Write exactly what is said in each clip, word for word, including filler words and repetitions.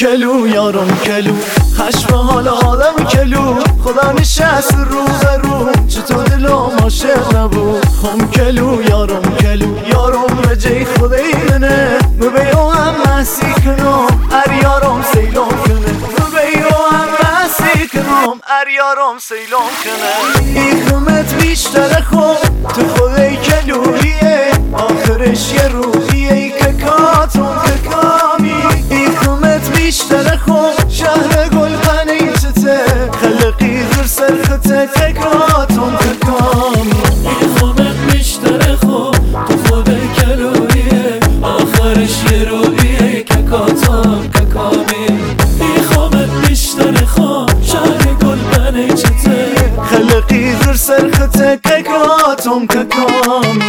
کلو یارم کلو خشم حال آدم کلو خدا نشست رو به رو چطور دلم عاشق نبود خم کلو یارم کلو یارم رجی خدای منه مبیو هم مسی کنم ار یارم سیلم کنه مبیو هم مسی کنم ار یارم سیلم کنه ای خمت بیشتر خوب تو خدای کلویه آخرش یه روحیه که کاتم که کامی ای خمت بیشتر خوب شهر گل پنی چته خلقی در سرخته تکاتم که کامی ای خمت بیشتر خوب تو خدای کلویه آخرش یه روحیه که کاتم که کامی ای خمت بیشتر خوب شهر گل پنی چته خلقی در سرخته تکاتم که کامی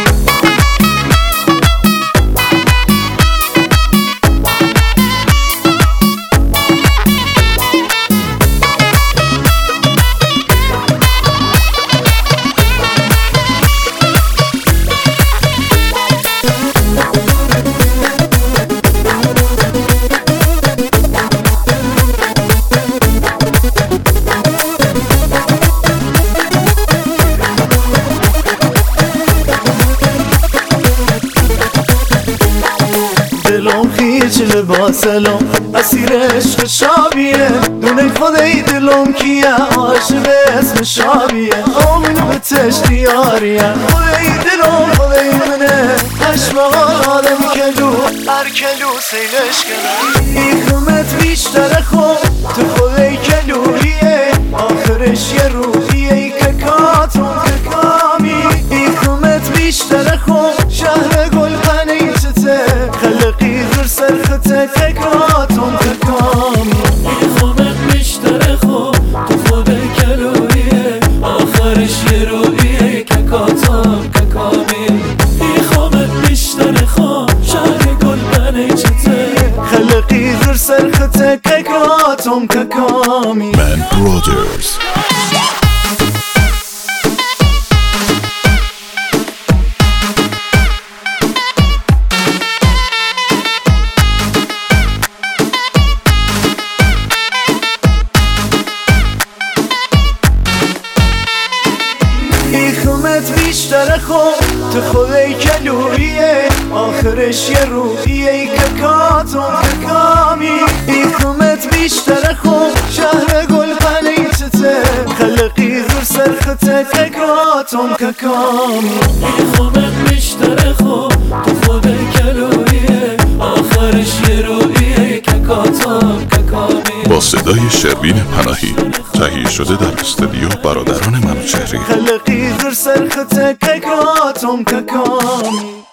دلم خیچ لباسلم اسیر عشق شابیه دونه خدای دلم کیه عاشق اسم شابیه آمین به تشتیاریه خدای دلم خدای منه عشق آدم کلو هر کلو سیلش کنه ای خمت بیشتر خوب تو خدای کلویه آخرش یه روحیه که کاتم که کامی ای خمت بیشتر خوب شهر گل پنی چته خلقی در سرخته تکاتم که کامی ای خمت بیشتر خوب تو خدای کلویه آخرش یه روحیه که کاتم که کامی ای خمت بیشتر خوب شهر گل پنی چته خلقی در سرخته تکاتم که کامی Man Brothers. ای خمت بیشتر خوب تو خدای کلویه آخرش یه روحیه که کاتم که کامی ای خمت بیشتر خوب شهر گل پنی چته خلقی در سرخته تکاتم که کامی ای خمت بیشتر خوب تو خدای کلویه آخرش یه روحیه که کاتم که کامی با صدای شروین پناهی تهیه شده در استودیو برادران منوچهری. خلقی در سرخته تکاتم که کامی